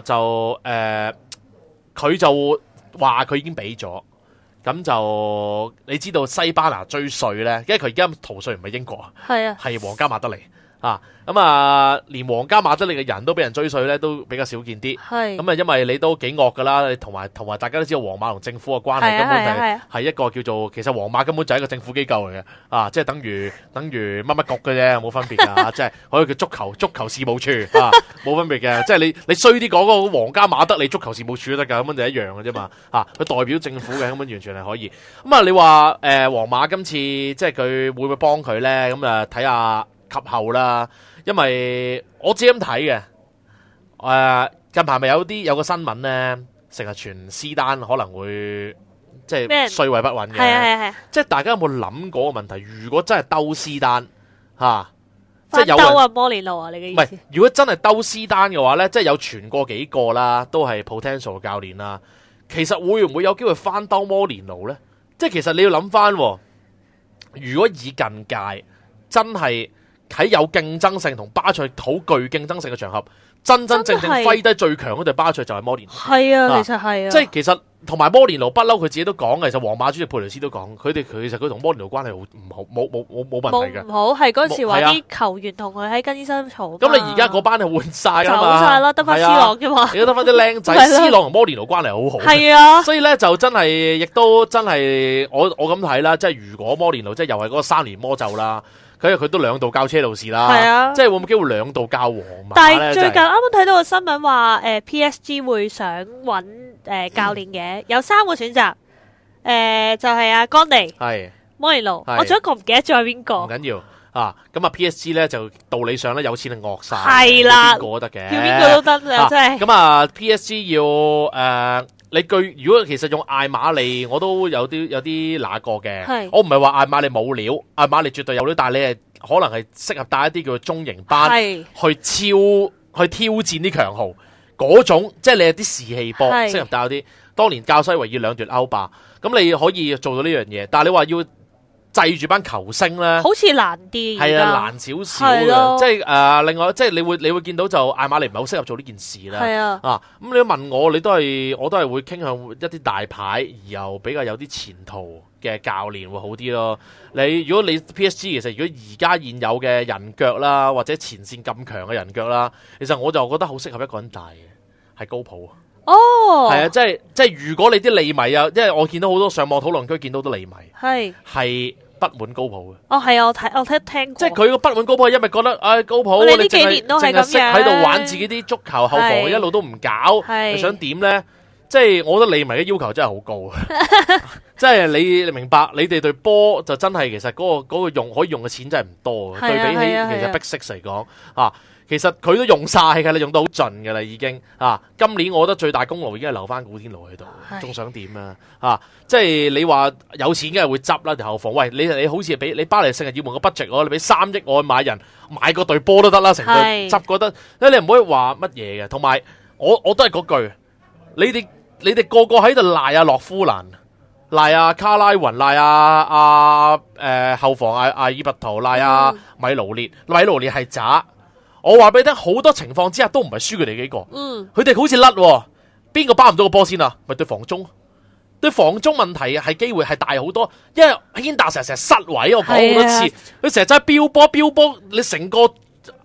佢就話佢已經俾咗，咁就你知道西班牙追稅咧，因為佢而家逃稅唔係英國啊， 係啊， 係皇家馬德里啊。咁啊，連皇家馬德里嘅人都俾人追稅咧，都比較少見啲。 係咁啊，因為你都幾惡噶啦，你同埋大家都知道皇馬同政府嘅關係根本係一個叫做，其實皇馬根本就係一個政府機構嚟嘅啊，即係等於乜乜局嘅啫，冇分別噶，即係可以叫足球事務處啊，冇分別嘅，即係你衰啲講嗰個皇家馬德里足球事務處都得噶，根本就一樣嘅啫嘛，佢代表政府嘅，根本完全係可以。咁啊，你話皇馬今次即係佢會唔會幫佢咧？咁啊，睇下及後啦。因為我自己咁睇嘅，近排咪有個新聞咧，成日傳斯丹可能會即係帥位不穩嘅， 係即係大家有冇諗過個問題？如果真係兜斯丹即係有兜啊摩連奴啊，你嘅意思？ 唔係，如果真係兜斯丹嘅話咧，即係有傳過幾個啦，都係 potential 教練啦。其實會唔會有機會翻兜摩連奴咧？即係其實你要諗翻，如果以近屆真係喺有競爭性同巴塞好具競爭性嘅場合，真正揮低最強嗰隊巴塞就係摩連奴。 係啊，其實係啊， 即係其實同埋摩連奴不嬲，佢自己都講嘅，其實皇馬主席佩雷斯都講，其實佢同摩連奴關係好唔好，冇問題嘅。 唔好係嗰陣時話啲球員同佢喺更衣室嘈。 咁你而家嗰班係換晒啦嘛， 走晒啦，得翻 C 朗啫嘛。 而家得翻啲靚仔，C 朗同摩連奴關係好好。 係啊， 所以咧就真係，亦都真係我咁睇啦，即係如果摩連奴即係又係嗰個3年魔咒啦。佢都兩度教車路士啦， 係啊， 即係會唔會機會兩度教皇馬？ 但係最近啱啱睇到個新聞話PSG 會想揾教練嘅，有3個選擇，就係阿干尼、 係摩連奴，我仲一個唔記得咗係邊個。 唔緊要啊，咁啊 PSG 咧就道理上咧有錢係惡晒， 係啦， 邊個都得嘅， 叫邊個都得啊，真係。 咁啊 PSG 要你如果其實用艾馬利，我都有啲那個嘅。我唔係話艾馬利冇料，艾馬利絕對有料，但係你係可能係適合帶一啲叫做中型班去挑戰啲強豪嗰種，即係你有啲士氣波，適合帶有啲。當年教西維爾2奪歐霸，咁你可以做到呢樣嘢，但係你話要制住班球星咧，好似難啲，係啊，難少少嘅。即係另外即係你會見到就艾馬利唔係好適合做呢件事啦。係啊，咁你問我，我都係會傾向一啲大牌而又比較有啲前途嘅教練會好啲咯。如果你 PSG 其實如果而家現有嘅人腳啦，或者前線咁強嘅人腳啦，其實我就覺得好適合一個人帶嘅，係高普。哦，係啊，即係如果你啲利迷啊，因為我見到好多上網討論區見到啲利迷係不滿高普嘅。哦，係啊，我聽過。即係佢個不滿高普係因為覺得，高普你呢幾年都係咁樣，淨係識喺度玩自己啲足球後防，一路都唔搞，你想點咧？即係我覺得利迷嘅要求真係好高。即係你明白，你哋隊波就真係其實嗰個可以用嘅錢真係唔多，對比起其實Big Six嚟講其實佢都用晒㗎，你用到好盡㗎啦已經今年我覺得最大功勞已經係留翻古天奴喺度，仲想點啊？即係你話有錢梗係會執啦條後防，喂你好似俾你巴黎聖日耳門個 budget 你俾3億我去買人買個隊波都得啦，成隊執覺得，你唔可以話乜嘢嘅。同埋我都係嗰句，你哋個個喺度賴洛夫蘭。賴卡拉雲，賴後防阿爾伯圖，賴米盧列係渣。我話俾你聽，好多情況之下都唔係輸佢哋幾個。佢哋好似甩，邊個包唔到個波先啊？咪對防中問題係機會係大好多，因為軒達成日失位，我講好多次，佢成日真係飆波，你成個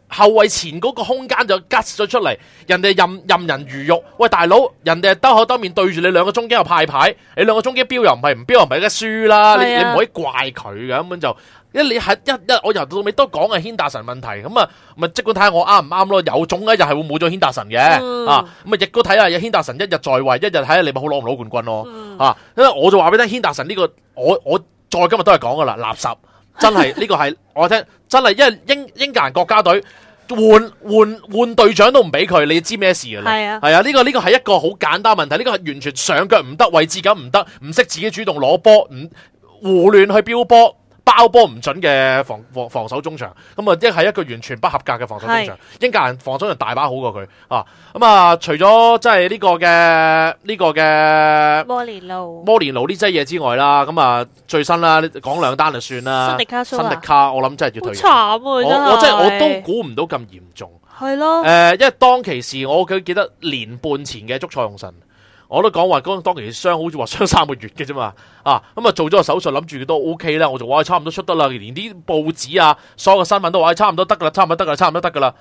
後衛前嗰個空間就吉咗出嚟，人哋任人魚肉。喂，大佬，人哋兜口兜面對住你兩個中堅又派牌，你兩個中堅標又唔係唔標又唔係，而家輸啦。你唔可以怪佢嘅，根本就你係一我由到尾都講係軒達臣問題，咁啊咪即管睇下我啱唔啱咯。有種咧又係會冇咗軒達臣嘅咁啊亦都睇下有軒達臣一日在位，一日睇下你咪好攞唔攞冠軍咯因為我就話俾你聽，軒達臣呢個我再今日都係講噶啦，垃圾真係呢個係我聽真係，因為英格蘭國家隊換隊長都唔俾佢，你知咩事噶啦？係啊，呢個係一個好簡單問題，呢個係完全上腳唔得，位置感唔得，唔識自己主動攞波，唔胡亂去飆波。包波唔準嘅防守中場，咁啊即係一個完全不合格嘅防守中場。英格蘭防守人大把好過佢咁啊除咗即係呢個嘅摩連奴呢劑嘢之外啦，咁啊最新啦講兩單就算啦。新迪卡我諗真係要退役。好慘啊！我都估唔到咁嚴重。係咯。因為當其時我記得年半前嘅足賽用神。我都講話嗰當其時傷好似話傷3個月嘅啫嘛，咁啊做咗個手術諗住都 OK 啦，我就話差唔多出得啦，連啲報紙啊所有嘅新聞都話差唔多得噶啦，差唔多得噶啦，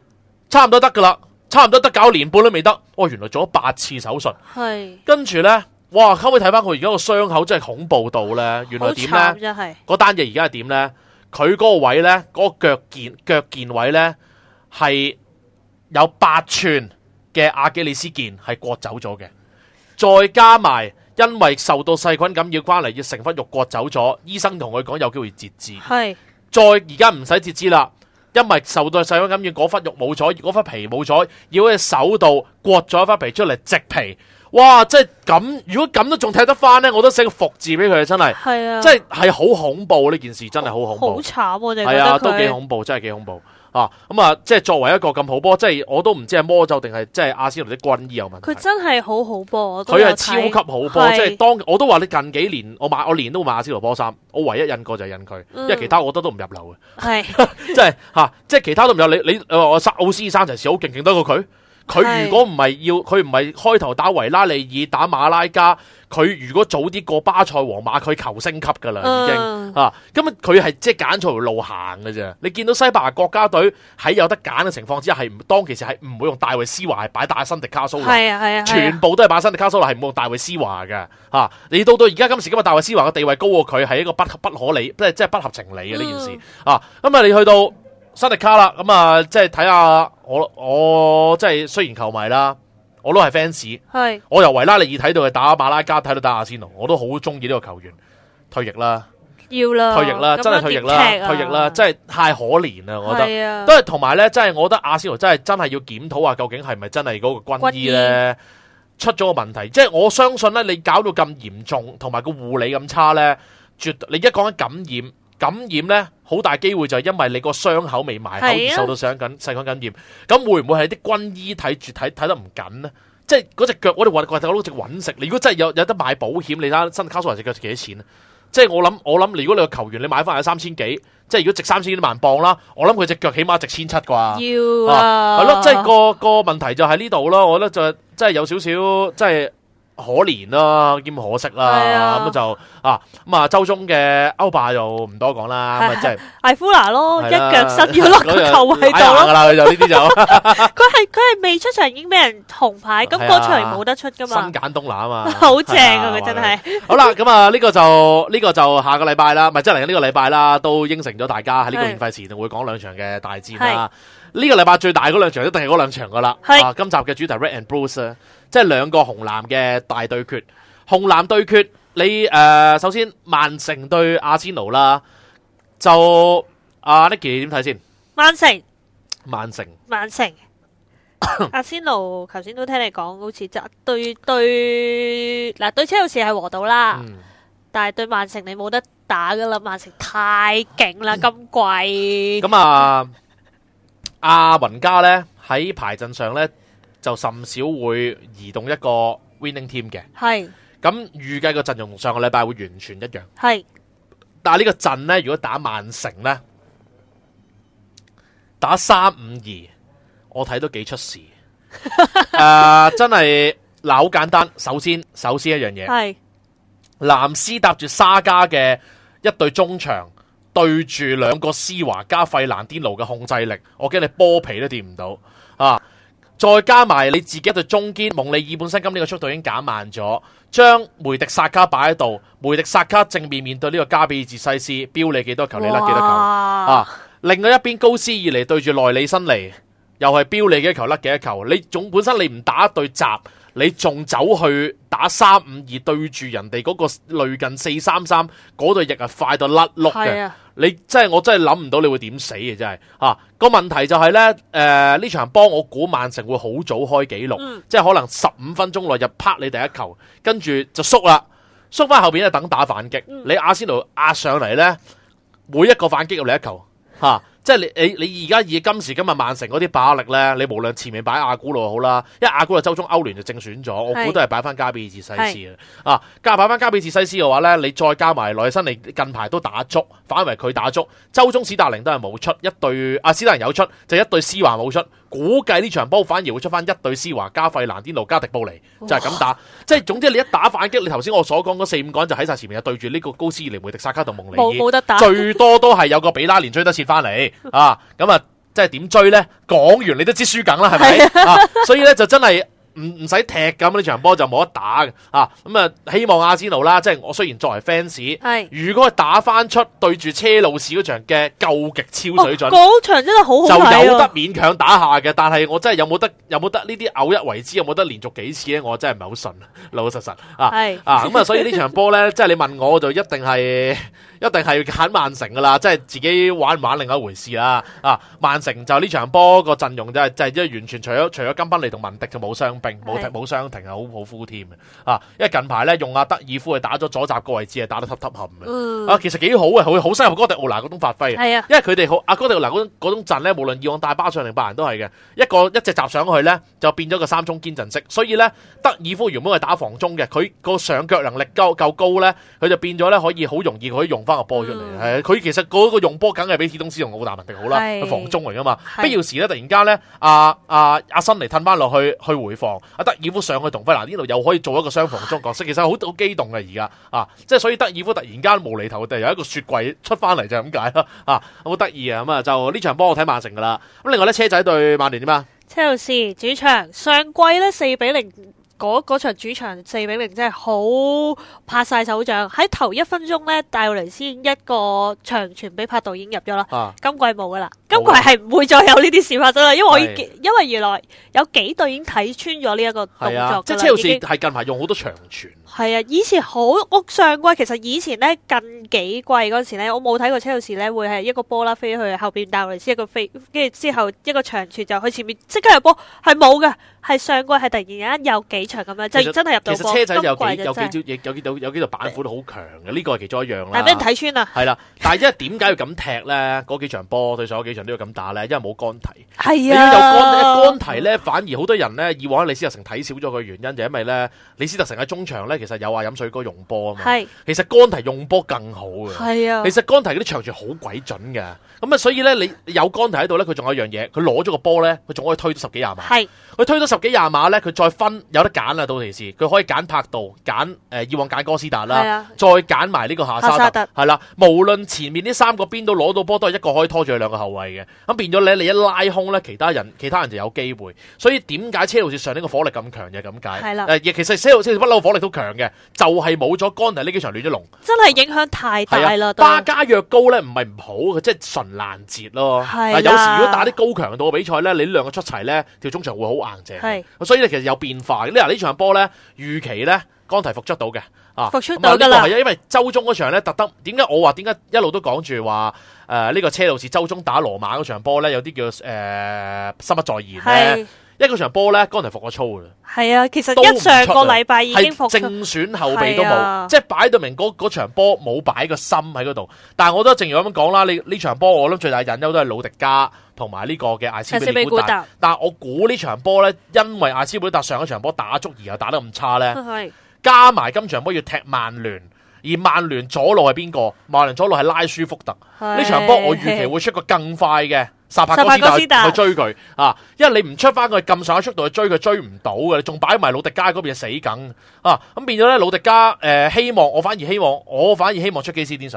搞年半都未得，原來做咗8次手術，跟住咧，哇，後尾睇翻佢而家個傷口真係恐怖到咧，原來點咧？嗰單嘢而家係點咧？佢嗰個位咧，嗰個腳腱位咧係有8寸嘅阿基里斯腱係割走咗嘅。再加埋，因為受到細菌感染關係，要成忽肉割走咗，醫生同佢講有機會截肢。再而家唔使截肢啦，因為受到細菌感染，嗰忽肉冇咗，嗰忽皮冇咗，要喺手度割咗一忽皮出嚟植皮。哇！即係咁，如果咁都仲踢得翻咧，我都寫個服字俾佢，真係。係啊，即係好恐怖呢件事，真係好恐怖。好慘，我哋覺得佢係啊，都幾恐怖，真係幾恐怖。即係作為一個咁好波，即係我都唔知係魔咒定係即係阿仙奴啲軍醫有問題。佢真係好好波，佢係超級好波，即係當我都話你近幾年我年都買阿仙奴波衫，我唯一印過就係印佢，因為其他我覺得都唔入流嘅。係，即係其他都唔入。你我奧斯山齊士好勁得過佢。佢如果唔係佢唔係開頭打維拉利爾打馬拉加，佢如果早啲過巴塞皇馬，佢求升級噶啦已經咁佢係即係揀錯條路行嘅啫。你見到西班牙國家隊喺有得揀嘅情況之下，係當其時係唔會用大衛斯華，係擺打辛迪卡蘇拿，全部都係擺辛迪卡蘇拿，係唔用大衛斯華嘅你到而家今時今日，大衛斯華嘅地位高過佢，係一個不可理，即係不合情理嘅呢件事咁啊，你去到辛迪卡啦，咁啊，即係睇下我即係雖然球迷啦，我都係 fans，我由維拉利爾睇到佢打馬拉加，睇到打阿仙奴，我都好中意呢個球員。退役啦，要啦，退役啦，真係退役啦，真係太可憐啦，我覺得都係同埋咧，真係我覺得阿仙奴真係要檢討下，究竟係咪真係嗰個軍醫咧出咗個問題？即係我相信咧，你搞到咁嚴重，同埋個護理咁差咧，你一講緊感染咧，好大機會就係因為你個傷口未埋口而受到細菌感染，咁會唔會係啲軍醫睇得唔緊咧？即係嗰隻腳，我哋話嗰隻揾食。你如果真係有得買保險，你睇下新卡蘇華隻腳幾多錢啊？即係我諗，如果你個球員你買翻係3000幾，即係如果值3000幾萬磅啦，我諗佢隻腳起碼值1700啩。要係咯，即係個問題就喺呢度咯。我覺得就真係有少少即係可憐啦，兼可惜啦，咁就周中嘅歐霸就唔多講啦，咁啊即係艾夫拿咯，一腳伸咗落個球位度咯，佢就呢啲就佢係未出場已經俾人紅牌，咁嗰場冇得出噶嘛，新簡東拿啊嘛，好正啊佢真係。好啦，咁啊呢個就下個禮拜啦，咪即係嚟緊呢個禮拜啦，都應承咗大家喺呢個免費時段會講2場嘅大戰啦。呢個禮拜最大嗰2場一定係嗰2場噶啦。今集嘅主題 Red and Blues 即係2個紅藍嘅大對決。紅藍對決，你首先曼城對阿仙奴啦，就Nicky 點睇先？曼城阿仙奴頭先都聽你講，好似對車路士係和到啦，但係對曼城你冇得打噶啦，曼城太勁啦，咁貴。咁阿雲加咧喺排陣上咧就甚少會移動一個 winning team 嘅，係咁預計個陣容上個禮拜會完全一樣，係。但係呢個陣咧，如果打曼城咧，打3-5-2，我睇都幾出事。真係嗱，好簡單。首先一樣嘢係藍斯搭住沙加嘅一隊中場， 對住兩個施華加費蘭甸奴嘅控制力，我驚你波皮都掂唔到啊！再加埋你自己一隊中堅蒙利爾本身今年個速度已經減慢咗，將梅迪薩卡擺喺度，梅迪薩卡正面面對呢個加比爾捷西斯，標你幾多球你甩幾多球啊！另外一邊高斯爾尼對住內里辛尼，又係標你幾多球甩幾多球，你總本身你唔打一對閘，你仲走去打3-5-2對住人哋嗰個類近4-3-3嗰隊翼係快到甩碌嘅。你我真係諗唔到你會點死嘅真係個問題就係咧呢場波我估曼城會好早開紀錄，即係可能15分鐘內入拍你第一球，跟住就縮啦，縮翻後邊咧等打反擊。你阿仙奴壓上嚟咧，每一個反擊入你一球即係你而家以今時今日曼城嗰啲把握力咧，你無論前面擺阿古路又好啦，因為阿古路周中歐聯就正選咗，我估都係擺翻加比爾捷西斯嘅擺翻加比爾捷西斯嘅話咧，你再加埋內辛尼近排都打足，反為佢打足，周中史達寧都係冇出，一隊史達寧有出，就一隊施華冇出，估計呢場波反而會出翻一隊施華加費蘭甸奴加迪布尼，就係咁打，即係總之你一打反擊，你頭先我所講嗰4-5個人就喺晒前面，就對住呢個高斯尼梅迪薩卡同蒙尼爾， 冇得打， 最多都係有個比拉連追得切翻嚟咁即係點追咧？講完你都知輸梗啦，係咪所以咧就真係唔使踢咁，呢場波就冇得打嘅希望阿仙奴啦，即係我雖然作為 fans， 如果佢打翻出對住車路士嗰場嘅究極超水準， 嗰場真係好好睇， 就有得勉強打下嘅。但係我真係有冇得呢啲偶一為之，有冇得連續幾次咧？我真係唔係好信，老老實實所以呢場波咧，即係你問我就一定係揀曼城噶啦，即係自己玩唔玩另一回事啦。曼城就呢場波個陣容就係完全除咗金賓尼同文迪就冇傷兵，冇傷停，係好敷添嘅。因為近排咧用阿德爾夫去打咗左閘個位置係打得揼揼冚嘅。其實幾好嘅，好適合哥迪奧拿嗰種發揮。因為佢哋好阿哥迪奧拿嗰種陣咧，無論以往大巴上定拜仁都係嘅，一隻閘上去咧就變咗個3中堅陣式。所以咧德爾夫原本係打防中嘅，佢個上腳能力夠高咧，佢就變咗咧可以好容易可以用翻個波出嚟。佢其實嗰個用波梗係比史東斯同奧達文迪好啦，佢防中嚟噶嘛。必要時咧突然間咧阿辛尼褪翻落去回防，阿德爾夫上去同費蘭甸奴又可以做一個雙防中角色，其實好激動嘅而家即係所以德爾夫突然間無厘頭地有一個雪櫃出翻嚟就係咁解啦好得意啊！就呢場波我睇曼城噶啦。咁另外咧車仔對曼聯點啊？ 車路士主場上季咧4-0。嗰場主場4-0真係好拍晒手掌，喺頭1分鐘咧，戴奧尼斯一個長傳俾帕杜已經入咗啦。今季冇噶啦，今季係唔會再有呢啲事發生啦，因為原來有幾隊已經睇穿咗呢一個動作。 即係車路士係近排用好多長傳。 係啊，以前我上季其實以前咧近幾季嗰時咧，我冇睇過車路士咧會係一個波啦飛去後邊戴奧尼斯一個飛，跟住之後一個長傳就去前面即刻入波，係冇嘅。係上季係突然間有幾場咁樣，就真係入到波。 其實車仔有幾條板斧都好強嘅，呢個係其中一樣啦。 係俾人睇穿啦。 係啦，但係因為點解要咁踢咧？嗰幾場波對上嗰幾場都要咁打咧，因為冇乾蹄。 係啊，有乾蹄咧，反而好多人咧以往喺李斯特城睇少咗嘅原因，就因為咧李斯特城喺中場咧，其實有話飲水哥用波啊嘛。係。其實乾蹄用波更好嘅。係啊。其實乾蹄嗰啲長傳好鬼準嘅，咁所以咧你有乾蹄喺度咧，佢仲有一樣嘢，佢攞咗個波咧，佢仲可以推到10幾20碼。係。佢推到10幾20碼咧，佢再分有得揀啦，到時時佢可以揀柏度，揀以往揀哥斯達啦，再揀埋呢個夏沙特，係啦。無論前面呢3個邊都攞到波，都係一個可以拖住佢2個後衛嘅。咁變咗咧，你一拉空咧，其他人就有機會。所以點解車路士上呢個火力咁強嘅咁解？係啦。其實車路士不嬲火力都強嘅，就係冇咗干地呢幾場亂咗龍，真係影響太大啦。巴加約高咧唔係唔好嘅，即係純攔截咯。係。有時如果打啲高強度嘅比賽咧，你呢兩個出齊咧，條中場會好硬淨。係。所以咧，其實有變化嘅。呢場波咧，預期咧，干提復出到嘅復出到㗎啦。係因為周中嗰場咧，特登點解我話點解一路都講住話呢個車路士周中打羅馬嗰場波咧，有啲叫心不在焉咧。因為嗰場波咧，干提復咗操㗎啦。係啊，其實一上個禮拜已經復出，正選後備都冇，即係擺到明嗰場波冇擺個心喺嗰度。但係我都正如咁講啦，你呢場波我諗最大隱憂都係魯迪加同埋呢個嘅艾斯比利古達。但係我估呢場波咧，因為艾斯比利古達上一場波打足而又打得咁差咧，加埋今場波要踢曼聯，而曼聯左路係邊個？曼聯左路係拉舒福特。呢場波我預期會出個更快嘅薩帕哥斯達去追佢因為你唔出翻佢咁上下速度去追佢，追唔到嘅，你仲擺埋魯迪加嗰邊死梗咁變咗咧。魯迪加我反而希望出基斯甸臣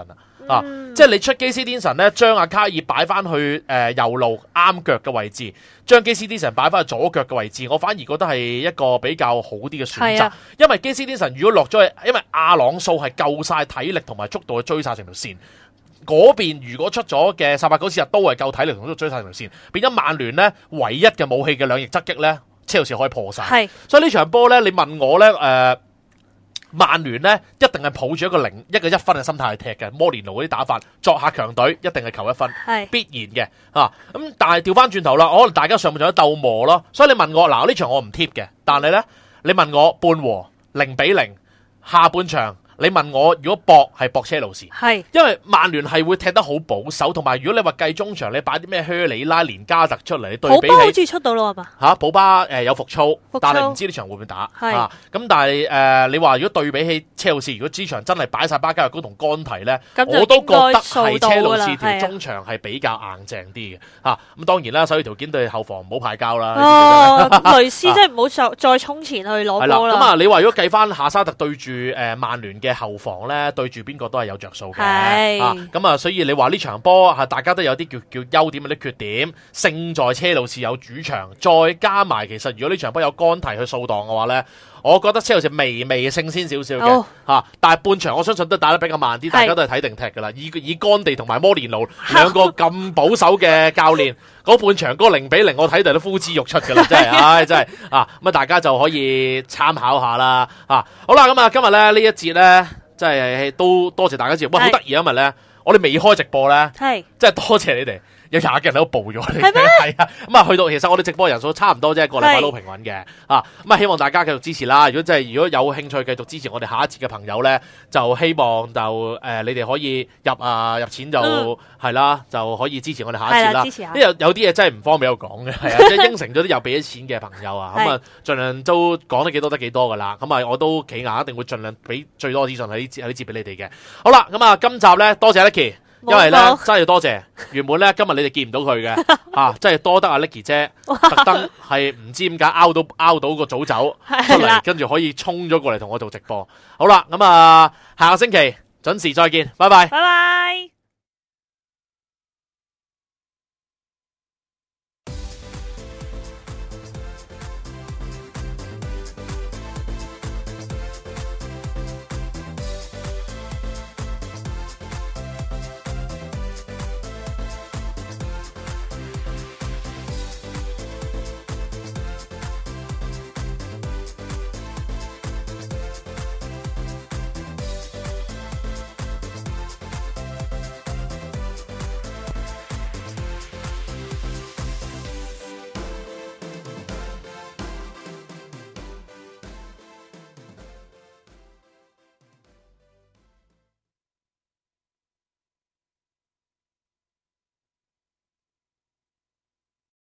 即係你出基斯甸臣咧，將阿卡爾擺翻去右路啱腳嘅位置，將基斯甸臣擺翻去左腳嘅位置，我反而覺得係一個比較好啲嘅選擇。因為基斯甸臣如果落咗去，因為阿朗素係夠晒體力同埋速度去追晒成條線。嗰邊如果出咗嘅薩巴狗斯日都係夠體力同速度追晒成條線，變咗曼聯咧唯一嘅武器嘅兩翼側擊咧，車路士可以破晒。所以呢場波咧，你問我咧曼聯咧一定係抱住一個1分嘅心態去踢嘅。摩連奴嗰啲打法，作客強隊一定係求1分，必然嘅咁但係調翻轉頭啦，可能大家上半場都鬥磨咯。所以你問我嗱，呢場我唔貼嘅，但係咧你問我半和0-0下半場。你問我如果搏係搏車路士，因為曼聯係會踢得好保守，同埋如果你話計中場，你擺啲咩靴里拉、連加特出嚟，你對比起普巴好似出到咯係嘛？ 普巴有復操，但係唔知呢場會唔會打咁但係你話如果對比起車路士，如果呢場真係擺晒巴加高同干提咧，我都覺得係車路士條中場係比較硬淨啲嘅咁當然啦，首要條件對後防唔好派交啦。 雷斯真係唔好再衝前去攞波啦。 咁你話如果計翻夏沙特對住曼聯嘅後防咧，對住邊個都係有着數嘅。所以你話呢場波大家都有啲叫優點，有啲缺點。勝在車路士有主場，再加埋其實如果呢場波有干提去掃檔嘅話咧，我覺得車路士微勝先少少嘅但係半場我相信都打得比較慢啲，大家都係睇定踢噶啦。以干地同埋摩連奴兩個咁保守嘅教練，嗰半場嗰0-0，我睇到都呼之欲出噶啦，真係，真係咁大家就可以參考下啦好啦，咁今日咧呢一節咧，真係都多謝大家支持。好得意因為咧，我哋未開直播咧，真係多謝你哋。有20個人喺度報咗你，係啊，去到其實我哋直播人數差唔多啫，個禮拜都平穩嘅希望大家繼續支持啦。如果有興趣繼續支持我哋下一節嘅朋友咧，就希望你哋可以入錢就係啦，就可以支持我哋下一節啦。支持下，因為有啲嘢真係唔方便我講嘅，即係應承咗啲又俾咗錢嘅朋友盡量都講得幾多得幾多噶啦。我都企硬，一定會盡量俾最多資訊喺呢節俾你哋嘅。好啦，今集咧多謝 Nicky。因為咧真係要多謝，原本咧今日你哋見唔到佢嘅，真係多得阿 Nicky 姐特登係唔知點解拗到個早走出嚟，跟住可以衝咗過嚟同我做直播。好啦，下個星期準時再見，拜拜。拜拜。